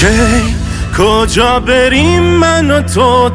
هی کجا بریم من و تو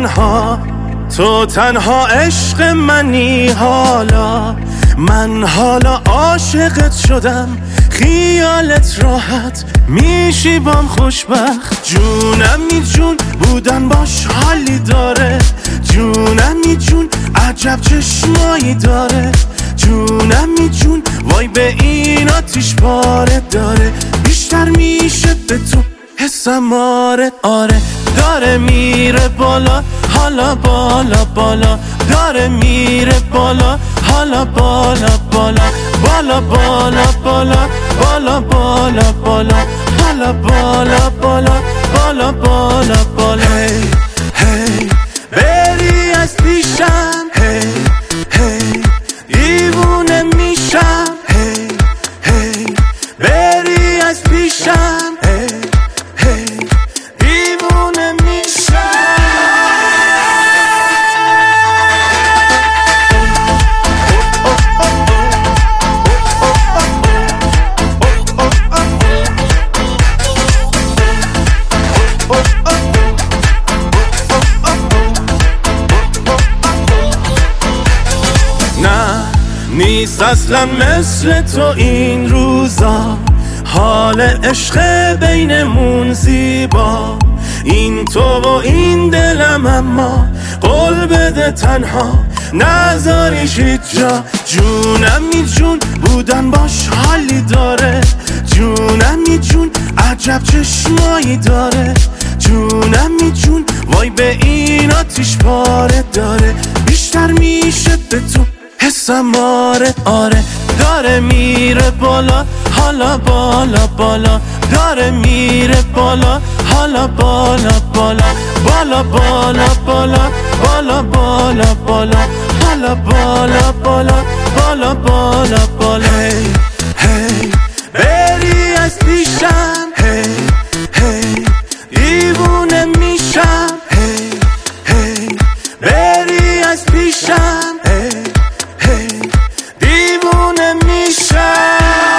تنها عشق منی حالا. من حالا عاشقت شدم، خیالت راحت میشی بام خوشبخت. جونمی جون بودن باش حالی داره، جونمی جون عجب چشمایی داره. جونمی جون وای به این آتیش پاره داره، بیشتر میشه به تو حسم آره. داره میره بالا حالا بالا بالا، داره میره بالا حالا بالا بالا بالا بالا بالا بالا بالا بالا حالا بالا بالا بالا بالا بالا. هی هی بری از پیشم، هی هی دیوونه میشم. هی هی بری از پیشم، هی هی دیوونه میشم. نیست اصلا مثل تو این روزا، حال عشق بینمون زیبا. این تو و این دلم، اما قول بده تنها نذاریش هیچ جا. جونمی جون بودن باش حالی داره، جونمی جون عجب چشمایی داره. جونمی جون وای به این آتیش پاره داره، بیشتر میشه به تو حسم آره. داره میره بالا حالا بالا بالا، داره میره بالا حالا بالا بالا بالا بالا بالا بالا بالا بالا حالا بالا بالا بالا بالا بالا. هی هی بری از پیشم، هی هی دیوونه میشم. هی هی بری از پیشم، هی هی دیوونه میشم.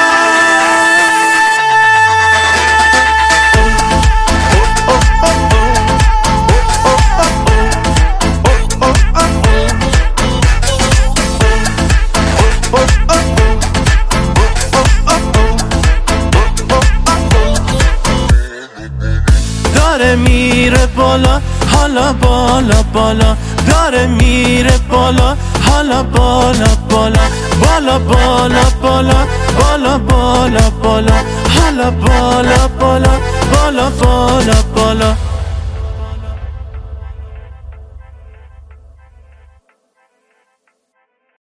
داره میره بالا حالا بالا بالا، داره میره بالا حالا بالا بالا بالا بالا بالا بالا بالا بالا حالا بالا بالا بالا بالا بالا.